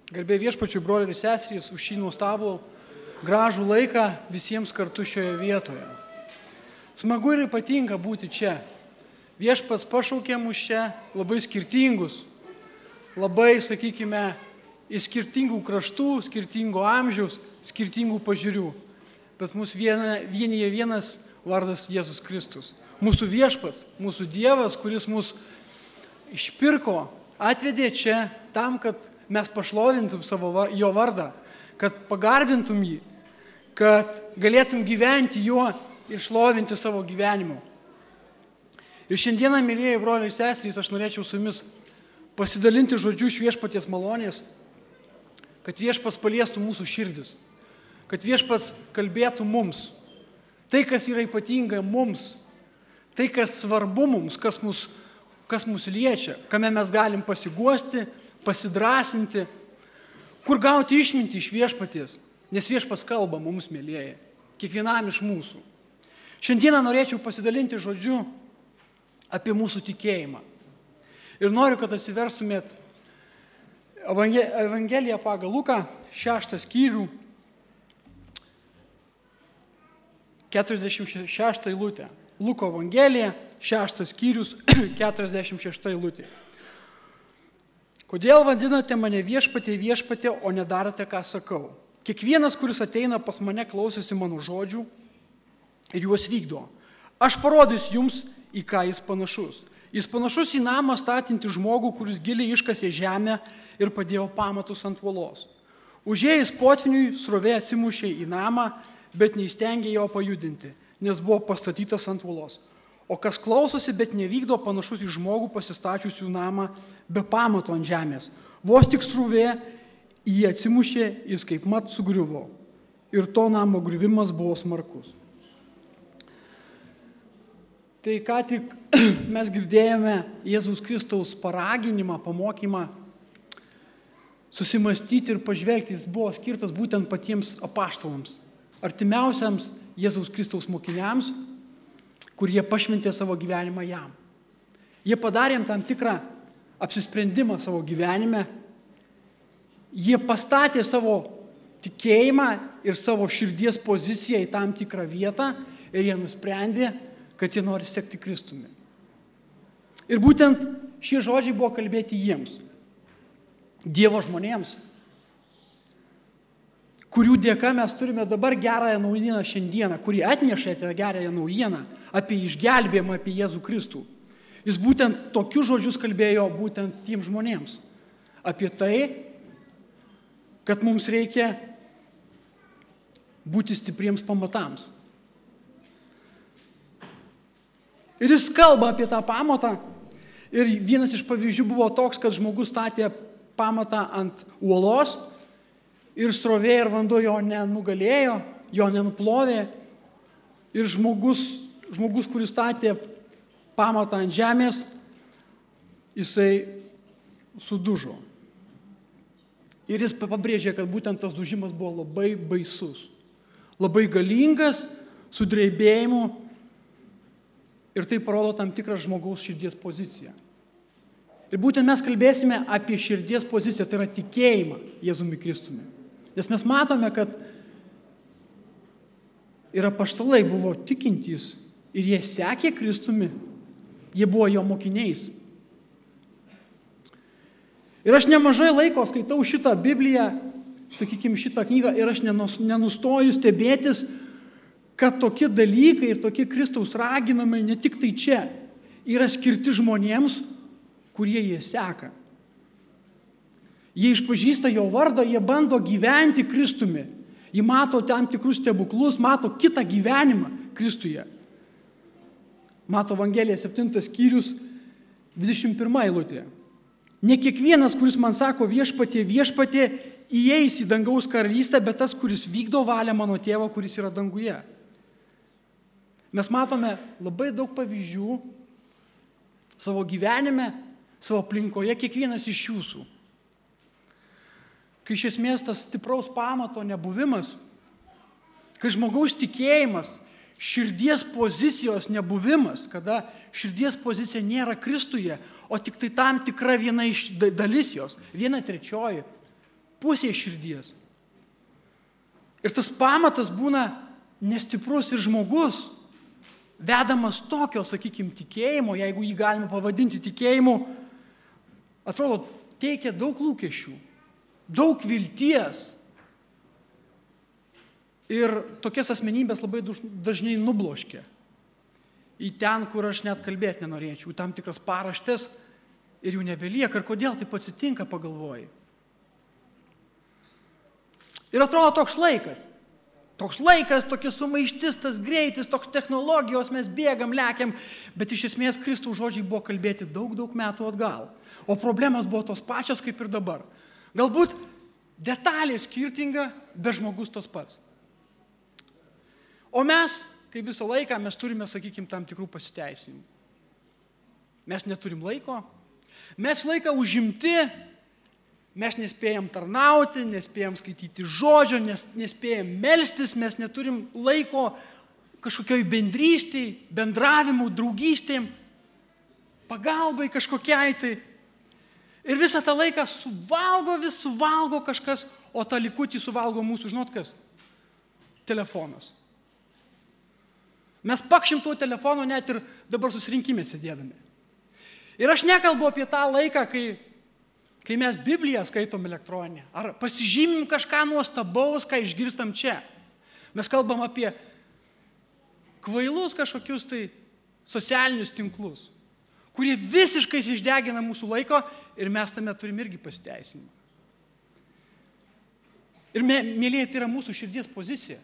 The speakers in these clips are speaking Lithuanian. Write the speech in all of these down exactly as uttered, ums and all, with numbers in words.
Garbė viešpačiui, broliai ir seserys, už šį nuostabų gražų laiką visiems kartu šioje vietoje. Smagu ir ypatinga būti čia. Viešpats pašaukė mus čia labai skirtingus, labai, sakykime, iš skirtingų kraštų, skirtingo amžiaus, skirtingų pažiūrių. Bet mus vienyje vienas vardas Jėzus Kristus. Mūsų viešpats, mūsų Dievas, kuris mus išpirko, atvedė čia tam, kad mes pašlovintum savo jo vardą, kad pagarbintum jį, kad galėtum gyventi juo ir šlovinti savo gyvenimu. Ir šiandieną, mylėjai broliai ir seserys, aš norėčiau su jumis pasidalinti žodžiu iš viešpaties malonės, kad viešpats paliestų mūsų širdis, kad viešpats kalbėtų mums. Tai, kas yra ypatinga mums, tai, kas svarbu mums, kas mus, kas mus liečia, kame mes galim pasiguosti, pasidrasinti, kur gauti išmintį iš viešpaties, nes viešpats kalba mums, mylėjai, kiekvienam iš mūsų. Šiandieną norėčiau pasidalinti žodžiu apie mūsų tikėjimą. Ir noriu, kad atsiverstumėt Evangeliją pagal Luką, šeštą skyrių, keturiasdešimt šeštą eilutę. Luko Evangelija, šeštas skyrius, keturiasdešimt šešta eilutė. Kodėl vadinate mane viešpatie, viešpatie, o nedarote, ką sakau? Kiekvienas, kuris ateina pas mane, klausosi mano žodžių ir juos vykdo. Aš parodysiu jums, į ką jis panašus. Jis panašus į namą statinti žmogų, kuris giliai iškasė žemę ir padėjo pamatus ant uolos. Užėjus potviniui, srovė atsimušė į namą, bet neįstengė jo pajudinti, nes buvo pastatytas ant uolos. O kas klausosi, bet nevykdo, panašus į žmogų pasistačiusių namą be pamato ant žemės. Vos tik srovė į jį atsimušė, jis kaip mat sugriuvo. Ir to namo griuvimas buvo smarkus. Tai ką tik mes girdėjome Jėzaus Kristaus paraginimą, pamokymą, susimastyti ir pažvelgti, jis buvo skirtas būtent patiems apaštalams, artimiausiams Jėzaus Kristaus mokiniams, kurie pašventė savo gyvenimą jam. Jie padarė tam tikrą apsisprendimą savo gyvenime, jie pastatė savo tikėjimą ir savo širdies poziciją į tam tikrą vietą ir jie nusprendė, kad jie nori sekti Kristumi. Ir būtent šie žodžiai buvo kalbėti jiems, Dievo žmonėms, kurių dėka mes turime dabar gerąją naujieną šiandieną, kurie atneša tą gerąją naujieną apie išgelbėjimą, apie Jėzų Kristų. Jis būtent tokius žodžius kalbėjo būtent tiems žmonėms. Apie tai, kad mums reikia būti stipriems pamatams. Ir jis kalba apie tą pamatą. Ir vienas iš pavyzdžių buvo toks, kad žmogus statė pamatą ant uolos ir srovė ir vanduo jo nenugalėjo, jo nenuplovė. Ir žmogus, žmogus, kuris statė pamatą ant žemės, jisai sudužo. Ir jis pabrėžė, kad būtent tas dužimas buvo labai baisus, labai galingas, su dreibėjimu. Ir tai parodo tam tikrą žmogaus širdies poziciją. Ir būtent mes kalbėsime apie širdies poziciją, tai yra tikėjimą Jėzumi Kristumi. Nes mes matome, kad ir apaštalai buvo tikintys ir jie sekė Kristumi, jie buvo jo mokiniais. Ir aš nemažai laiko skaitau šitą Bibliją, sakykime, šitą knygą ir aš nenustoju stebėtis, kad tokie dalykai ir tokie Kristaus raginamai ne tik tai čia yra skirti žmonėms, kurie jie seka. Jie išpažįsta jo vardą, jie bando gyventi Kristumi. Jie mato tam tikrus stebuklus, mato kitą gyvenimą Kristuje. Mato Evangelija septintas skyrius, dvidešimt pirma eilutė. Ne kiekvienas, kuris man sako viešpatie, viešpatie, įeis į dangaus karalystę, bet tas, kuris vykdo valią mano tėvo, kuris yra danguje. Mes matome labai daug pavyzdžių savo gyvenime, savo aplinkoje, kiekvienas iš jūsų. Kai iš esmės tas stipraus pamato nebuvimas, kai žmogaus tikėjimas, širdies pozicijos nebuvimas, kada širdies pozicija nėra Kristuje, o tik tai tam tikra viena iš dalis jos, viena trečioji, pusė širdies. Ir tas pamatas būna nestiprus ir žmogus, vedamas tokio, sakykime, tikėjimo, jeigu jį galima pavadinti tikėjimu, atrodo, teikia daug lūkesčių, daug vilties. Ir tokias asmenybės labai dažnai nubloškia į ten, kur aš net kalbėti nenorėčiau, tam tikras paraštės ir jų nebelieka. Ir kodėl taip atsitinka, pagalvoji. Ir atrodo toks laikas. Toks laikas, tokia sumaištis, tas greitis, toks technologijos, mes bėgam, lekiam, bet iš esmės Kristaus žodžiai buvo kalbėti daug, daug metų atgal. O problemas buvo tos pačios kaip ir dabar. Galbūt detalė skirtinga, bet žmogus tos pats. O mes, kaip visą laiką, mes turime, sakykime, tam tikrų pasiteisinimų. Mes neturim laiko, mes laiką užimti, mes nespėjam tarnauti, nespėjam skaityti žodžio, nes, nespėjam melstis, mes neturim laiko kažkokioj bendrystėj, bendravimų, draugystėm, pagalbai kažkokiai tai. Ir visą tą laiką suvalgo, vis suvalgo kažkas, o tą likutį suvalgo mūsų, žinot kas? Telefonas. Mes pakšim tuo telefonu net ir dabar susirinkime sėdėdami. Ir aš nekalbu apie tą laiką, kai Kai mes Bibliją skaitom elektroninę, ar pasižymim kažką nuostabaus, ką išgirstam čia. Mes kalbam apie kvailus kažkokius tai socialinius tinklus, kurie visiškai išdegina mūsų laiko ir mes tame turim irgi pasiteisinimą. Ir mėlyje, tai yra mūsų širdies pozicija.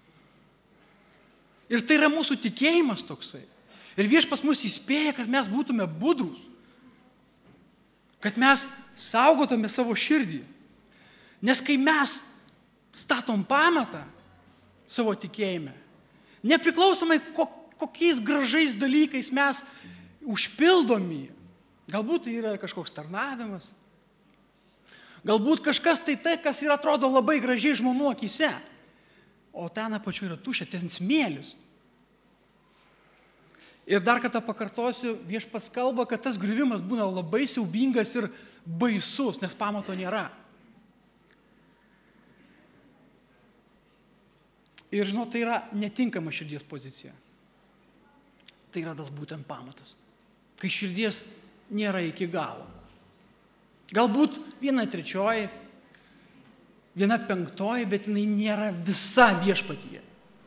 Ir tai yra mūsų tikėjimas toksai. Ir Viešpats mus įspėja, kad mes būtume budrūs. Kad mes saugotume savo širdį. Nes kai mes statom pamatą savo tikėjime, nepriklausomai kokiais gražais dalykais mes užpildomi, galbūt tai yra kažkoks tarnavimas, galbūt kažkas tai tai, kas ir atrodo labai gražiai žmonių akyse, o ten apačioje yra tuščia, ten smėlis. Ir dar kartą pakartosiu, Viešpats kalba, kad tas griuvimas būna labai siaubingas ir baisus, nes pamato nėra. Ir žinot, tai yra netinkama širdies pozicija. Tai yra tas būtent pamatas. Kai širdies nėra iki galo. Galbūt viena trečioji, viena penktoji, bet jinai nėra visa Viešpatyje.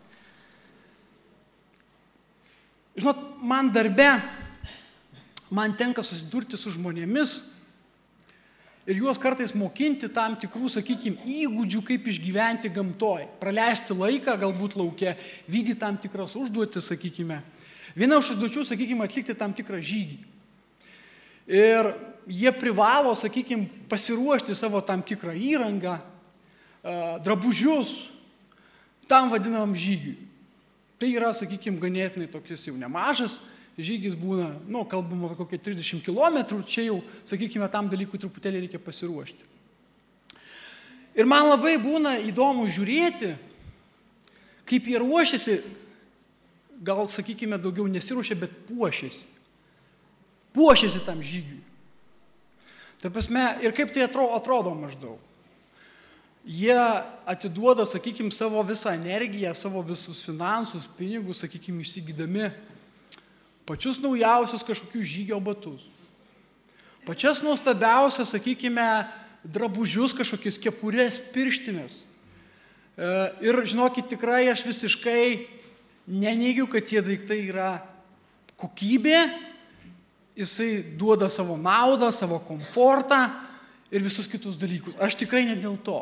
Žinot, man darbe, man tenka susidurti su žmonėmis ir juos kartais mokinti tam tikrų, sakykime, įgūdžių, kaip išgyventi gamtoj. Praleisti laiką, galbūt lauke, vykdyti tam tikras užduotis, sakykime. Viena iš užduočių, sakykime, atlikti tam tikrą žygį. Ir jie privalo, sakykime, pasiruošti savo tam tikrą įrangą, drabužius, tam vadinamam žygiui. Tai yra, sakykime, ganėtinai toks jau nemažas žygis būna, nu, kalbam apie kokie trisdešimt kilometrų, čia jau, sakykime, tam dalykui truputėlį reikia pasiruošti. Ir man labai būna įdomu žiūrėti, kaip jie ruošiasi, gal, sakykime, daugiau nesiruošia, bet puošiasi. Puošiasi tam žygiui. Tai prasme, ir kaip tai atrodo, atrodo maždaug. Jie atiduoda, sakykime, savo visą energiją, savo visus finansus, pinigus, sakykime, išsigydami pačius naujausius kažkokius žygio batus. Pačias nuostabiausias, sakykime, drabužius, kažkokius kepurės, pirštinės. Ir žinokit, tikrai aš visiškai neneigiu, kad tie daiktai yra kokybė, jisai duoda savo naudą, savo komfortą ir visus kitus dalykus. Aš tikrai ne dėl to.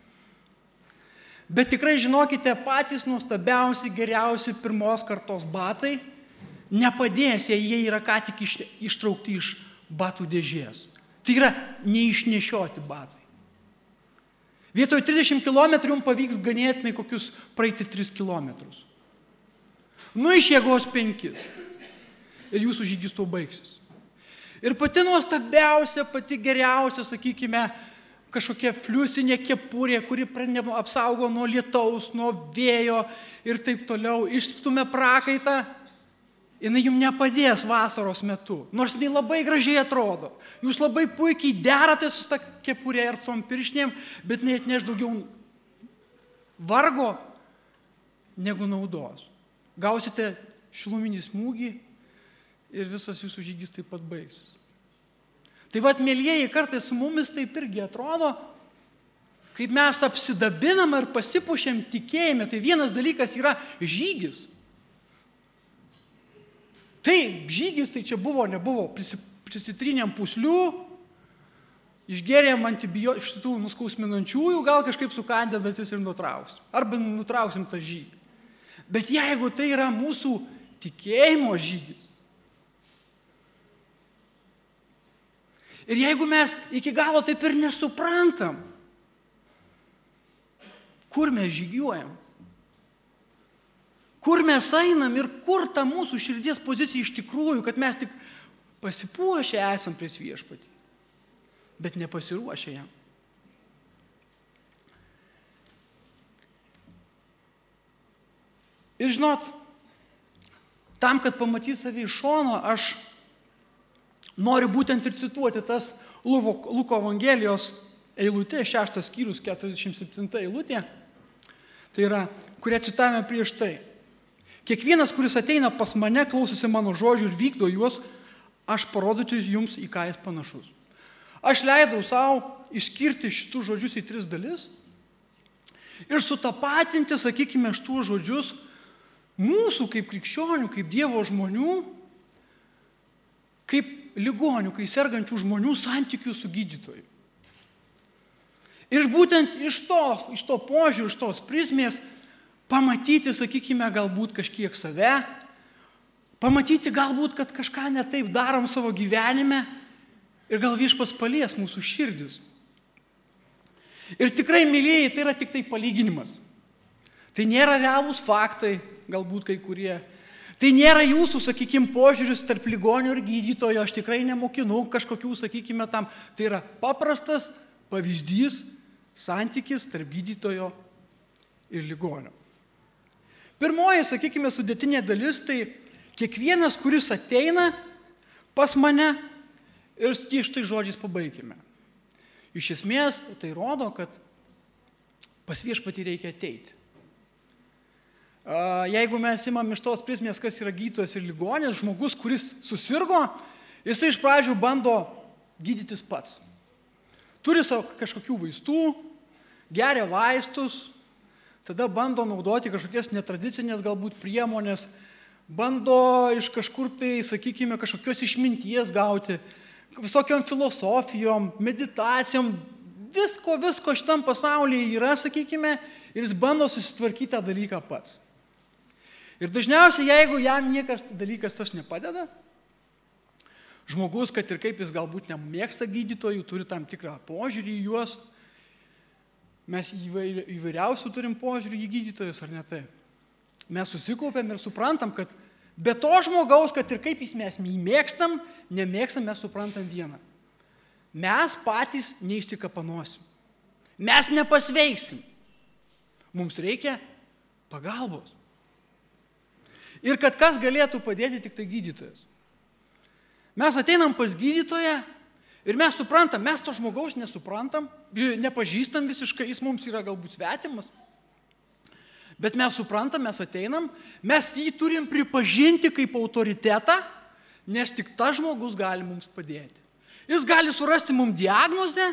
Bet tikrai žinokite, patys nuostabiausi, geriausi pirmos kartos batai nepadės, jei jie yra ką tik ištraukti iš batų dėžės. Tai yra neišnešioti batai. Vietoj trisdešimt kilometrų jums pavyks ganėtinai kokius praeiti tris kilometrus. Nu iš jėgos penkis. Ir jūsų žygis tuo baigsis. Ir pati nuostabiausia, pati geriausia, sakykime, kažkokia fliusinė kepurė, kuri apsaugo nuo lietaus, nuo vėjo ir taip toliau, išstumia prakaitą, jinai jums nepadės vasaros metu, nors jinai labai gražiai atrodo. Jūs labai puikiai derate su ta kepurė ir tom pirštinėm, bet jinai atneš daugiau vargo negu naudos. Gausite šiluminį smūgį ir visas jūsų žygis taip pat baigsis. Tai vat, mėlyjeji, kartais su mumis taip irgi atrodo, kaip mes apsidabinam ir pasipuošiam tikėjime. Tai vienas dalykas yra žygis. Taip, žygis tai čia buvo, nebuvo, prisitrynėm puslių, išgėrėm antibiotikų, šitų nuskausminančiųjų, gal kažkaip sukandę dantis ir nutrauksim. Arba nutrauksim tą žygį. Bet jeigu tai yra mūsų tikėjimo žygis, ir jeigu mes iki galo taip ir nesuprantam, kur mes žygiuojam, kur mes einam ir kur ta mūsų širdies pozicija iš tikrųjų, kad mes tik pasipuošę esam prieš viešpatį, bet nepasiruošę jam. Ir žinot, tam, kad pamatyti save iš šono, aš noriu būtent ir cituoti tas Luko Evangelijos eilutė, šeštas skyrius, keturiasdešimt septinta eilutė, tai yra, kurią citavome prieš tai. Kiekvienas, kuris ateina pas mane, klausosi mano žodžių ir vykdo juos, aš parodysiu jums, į ką jis panašus. Aš leidau savo išskirti šitų žodžius į tris dalis ir sutapatinti, sakykime, šitų žodžius mūsų kaip krikščionių, kaip Dievo žmonių, kaip ligonių, kai sergančių žmonių santykių su gydytoju. Ir būtent iš to, iš to požiūrį, iš tos prizmės pamatyti, sakykime, galbūt kažkiek save, pamatyti galbūt, kad kažką ne taip darom savo gyvenime ir gal viešpats palies mūsų širdis. Ir tikrai, mylėjai, tai yra tik tai palyginimas. Tai nėra realūs faktai, galbūt kai kurie. Tai nėra jūsų, sakykime, požiūris tarp ligonio ir gydytojo, aš tikrai nemokinu kažkokių, sakykime, tam. Tai yra paprastas pavyzdys, santykis tarp gydytojo ir ligonio. Pirmoji, sakykime, sudėtinė dalis, tai kiekvienas, kuris ateina pas mane ir štai žodžiais pabaikime. Iš esmės, tai rodo, kad pas viešpatį reikia ateiti. Jeigu mes imam iš tos prizmės, kas yra gydytojas ir ligonis, žmogus, kuris susirgo, jisai iš pradžių bando gydytis pats. Turi savo kažkokių vaistų, geria vaistus, tada bando naudoti kažkokias netradicinės galbūt priemonės, bando iš kažkur tai, sakykime, kažkokios išminties gauti, visokiom filosofijom, meditacijom, visko, visko šitam pasaulyje yra, sakykime, ir jis bando susitvarkyti tą dalyką pats. Ir dažniausiai, jeigu jam niekas dalykas tas nepadeda, žmogus, kad ir kaip jis galbūt nemėgsta gydytojų, turi tam tikrą požiūrį į juos, mes įvairiausių turim požiūrį į gydytojus, ar ne taip? Mes susikaupiam ir suprantam, kad be to žmogaus, kad ir kaip jis mes jį mėgstam, nemėgstam, mes suprantam vieną. Mes patys neišsikapanosim. Mes nepasveiksim. Mums reikia pagalbos. Ir kad kas galėtų padėti, tik tai gydytojas. Mes ateinam pas gydytoją ir mes suprantam, mes to žmogaus nesuprantam, nepažįstam visiškai, jis mums yra galbūt svetimas. Bet mes suprantam, mes ateinam, mes jį turim pripažinti kaip autoritetą, nes tik tas žmogus gali mums padėti. Jis gali surasti mums diagnozę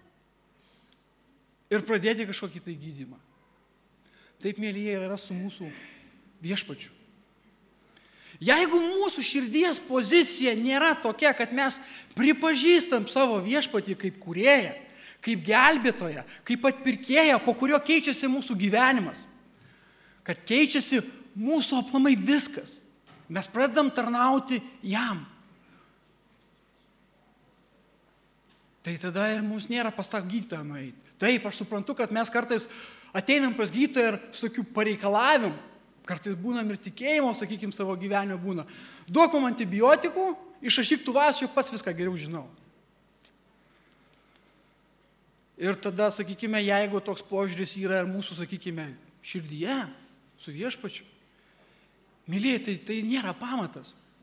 ir pradėti kažkokį tai gydymą. Taip, mėlyje, yra su mūsų viešpačiu. Jeigu mūsų širdies pozicija nėra tokia, kad mes pripažįstam savo viešpatį kaip kūrėją, kaip gelbėtoją, kaip atpirkėją, po kurio keičiasi mūsų gyvenimas, kad keičiasi mūsų aplamai viskas, mes pradedam tarnauti jam. Tai tada ir mums nėra pas tą gydytoją nueiti. Taip, aš suprantu, kad mes kartais ateinam pas gydytoją ir su tokiu pareikalavimu, kartais būnam ir tikėjimo, sakykime, savo gyvenime būna. Duok man antibiotikų, išrašyk tu vas, jau pats viską geriau žinau. Ir tada, sakykime, jeigu toks požiūris yra ir mūsų, sakykime, širdyje, su viešpačiu, mylėjai, tai, tai nėra pamatas.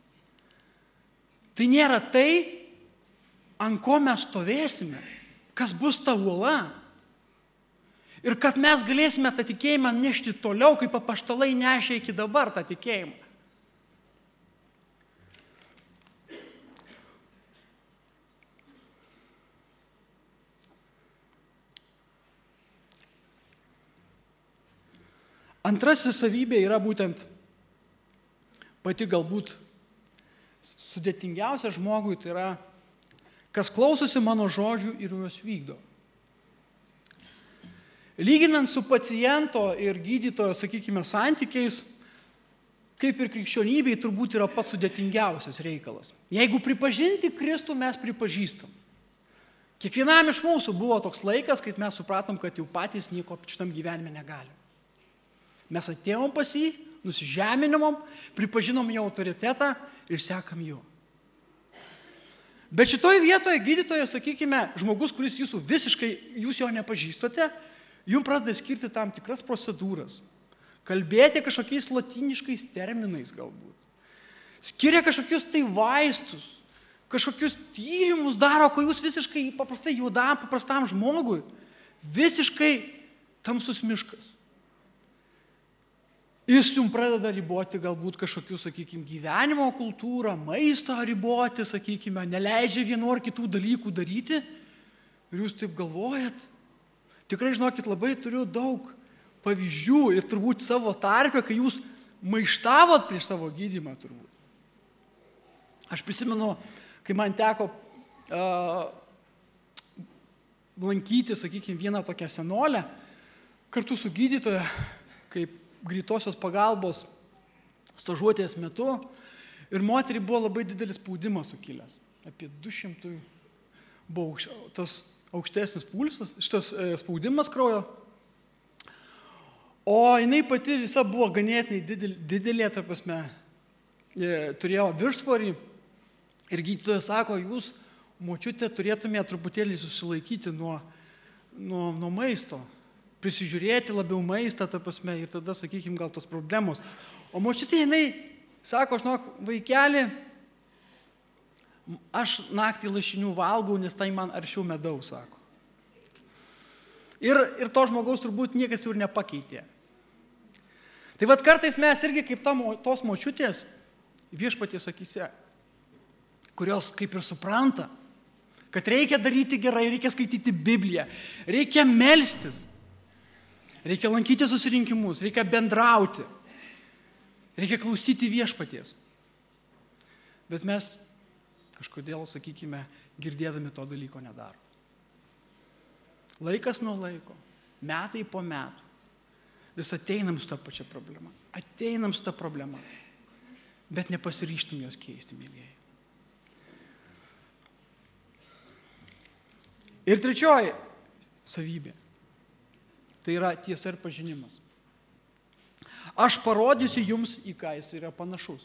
tai nėra tai, ant ko mes stovėsime, kas bus ta uola. Ir kad mes galėsime tą tikėjimą nešti toliau, kaip apaštalai nešė iki dabar tą tikėjimą. Antrasis savybė yra būtent pati galbūt sudėtingiausia žmogui, tai yra, kas klausosi mano žodžių ir juos vykdo. Lyginant su paciento ir gydytojo, sakykime, santykiais, kaip ir krikščionybei, turbūt yra pats sudėtingiausias reikalas. Jeigu pripažinti Kristų mes pripažįstam. Kiekvienam iš mūsų buvo toks laikas, kai mes supratom, kad jau patys nieko šitam gyvenime negalim. Mes atėjom pas jį, nusižeminom, pripažinom jo autoritetą ir sekam jo. Bet šitoje vietoje gydytojo, sakykime, žmogus, kuris jūsų visiškai, jūs jo nepažįstate, jums pradeda skirti tam tikras procedūras. Kalbėti kažkokiais latiniškais terminais galbūt. Skiria kažkokius tai vaistus, kažkokius tyrimus daro, ko jūs visiškai paprastai juodam, paprastam žmogui. Visiškai tamsus miškas. Jis jums pradeda riboti galbūt kažkokius, sakykime, gyvenimo kultūrą, maisto riboti, sakykime, neleidžia vienu ar kitų dalykų daryti. Ir jūs taip galvojat. Tikrai, žinokit, labai turiu daug pavyzdžių ir turbūt savo tarpę, kai jūs maištavot prieš savo gydymą turbūt. Aš prisimenu, kai man teko uh, lankyti, sakykime, vieną tokią senolę, kartu su gydytoja, kaip greitosios pagalbos stažuotės metu, ir moteriai buvo labai didelis spaudimas sukilęs. Apie du šimtai buvo tas aukštesnis pulsas, šitas spaudimas kraujo. O jinai pati visa buvo ganėtinai didelė, didelė ta prasme, turėjo viršsvorį. Ir gydytojas sako, jūs, močiutė, turėtumėte truputėlį susilaikyti nuo, nuo, nuo maisto. Prisižiūrėti labiau maistą, ta prasme, ir tada, sakykime, gal tos problemos. O močiutė, jinai sako, žinok, vaikeli, aš naktį lašinių valgau, nes tai man aršiau medaus, sako. Ir, ir to žmogaus turbūt niekas jau ir nepakeitė. Tai vat kartais mes irgi kaip ta, tos močiutės viešpaties akyse, kurios kaip ir supranta, kad reikia daryti gerai, reikia skaityti Bibliją, reikia melstis. Reikia lankyti susirinkimus, reikia bendrauti, reikia klausyti viešpaties. Bet mes kažkodėl, sakykime, girdėdami to dalyko nedaro. Laikas nuo laiko, metai po metų, vis ateinam su tą pačią problemą. Ateinam su tą problemą, bet nepasiryštum jos keisti, mylėjai. Ir trečioji savybė. Tai yra tiesa ir pažinimas. Aš parodysiu jums, į ką jis yra panašus.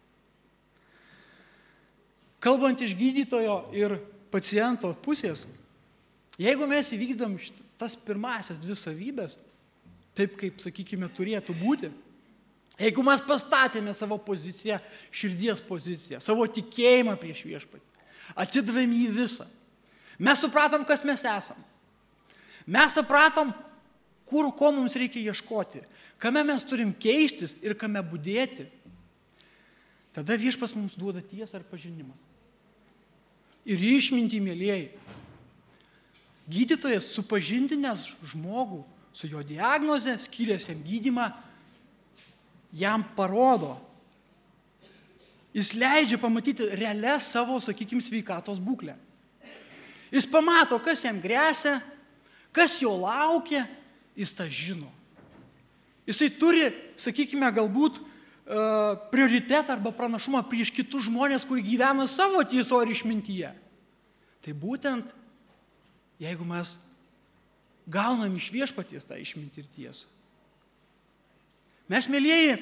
Kalbant iš gydytojo ir paciento pusės, jeigu mes įvykdom tas pirmasias dvi savybės, taip kaip, sakykime, turėtų būti, jeigu mes pastatėme savo poziciją, širdies poziciją, savo tikėjimą prieš viešpatį, atidavėm jį visą, mes supratom, kas mes esam. Mes supratom, kur, ko mums reikia ieškoti, kame mes turim keistis ir kame budėti. Tada viešpas mums duoda tiesą ir pažinimą. Ir išmintį, mėlėjai. Gydytojas supažindinęs žmogų su jo diagnoze, skyręs jam gydymą, jam parodo. Jis leidžia pamatyti realią savo, sakykime, sveikatos būklę. Jis pamato, kas jam gresia, kas jo laukia, jis tą žino. Jisai turi, sakykime, galbūt prioritetą arba pranašumą prieš kitus žmonės, kurie gyvena savo tieso ir išmintyje. Tai būtent, jeigu mes gaunam iš viešpaties tą išmintį ir tiesą. Mes, mėlieji,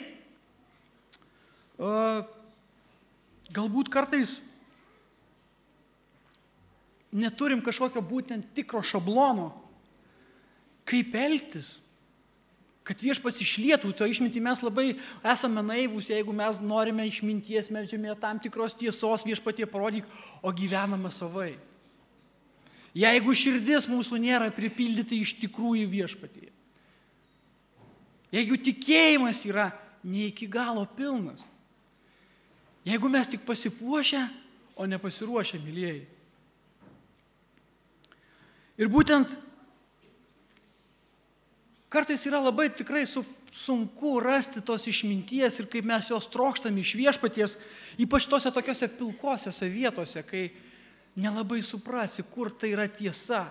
galbūt kartais neturim kažkokio būtent tikro šablono, kaip elgtis, Kad viešpats išlietų to išmintį. Mes labai esame naivūs, jeigu mes norime išminties, meldžiame tam tikros tiesos, viešpatie parodyk, o gyvename savai. Jeigu širdis mūsų nėra pripildyta iš tikrųjų viešpatie. Jeigu tikėjimas yra ne iki galo pilnas. Jeigu mes tik pasipuošę, o nepasiruošę, mylėjai. Ir būtent kartais yra labai tikrai su, sunku rasti tos išminties ir kaip mes jos trokštame iš viešpaties, ypač tose tokiose pilkosiose vietose, kai nelabai suprasi, kur tai yra tiesa.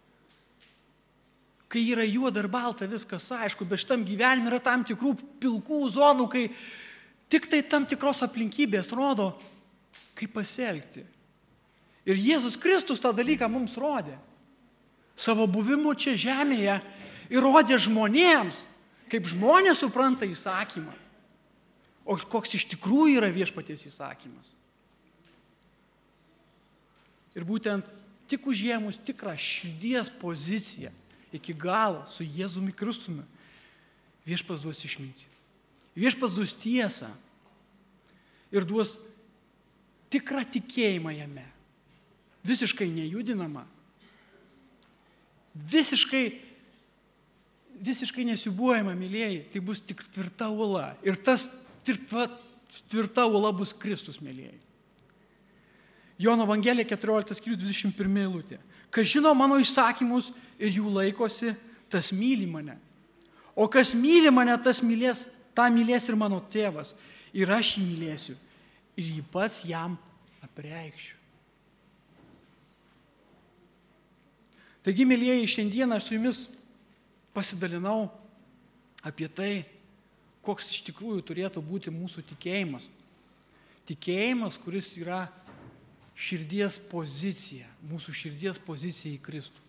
Kai yra juoda ir balta, viskas aišku, bet šitam gyvenime yra tam tikrų pilkų zonų, kai tik tai tam tikros aplinkybės rodo, kaip pasielgti. Ir Jėzus Kristus tą dalyką mums rodė. Savo buvimu čia žemėje ir rodė žmonėms, kaip žmonės supranta įsakymą. O koks iš tikrųjų yra viešpaties įsakymas. Ir būtent tik užėmus tikrą širdies poziciją iki galo su Jėzumi Kristumi, viešpats duos išmintį. Viešpats duos tiesą ir duos tikrą tikėjimą jame. Visiškai nejudinama. Visiškai, visiškai nesiūbuojama, mylėjai. Tai bus tik tvirta uola. Ir tas tvirta, tvirta uola bus Kristus, mylėjai. Jono Evangelija keturioliktas skyrius dvidešimt pirma eilutė. Kas žino mano įsakymus ir jų laikosi, tas myli mane. O kas myli mane, tas mylės, tą mylės ir mano tėvas. Ir aš jį mylėsiu. Ir jį pats jam apreikšiu. Taigi, mylėjai, šiandieną aš su jumis pasidalinau apie tai, koks iš tikrųjų turėtų būti mūsų tikėjimas. Tikėjimas, kuris yra širdies pozicija, mūsų širdies pozicija į Kristų.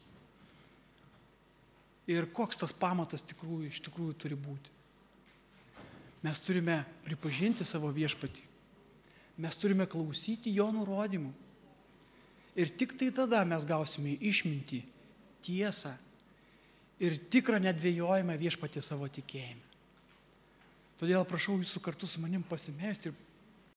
Ir koks tas pamatas tikrųjų, iš tikrųjų turi būti. Mes turime pripažinti savo viešpatį. Mes turime klausyti jo nurodymų. Ir tik tai tada mes gausime išmintį, tiesą ir tikrą nedvejojimą viešpatį savo tikėjime. Todėl prašau jūsų kartu su manim pasimelsti ir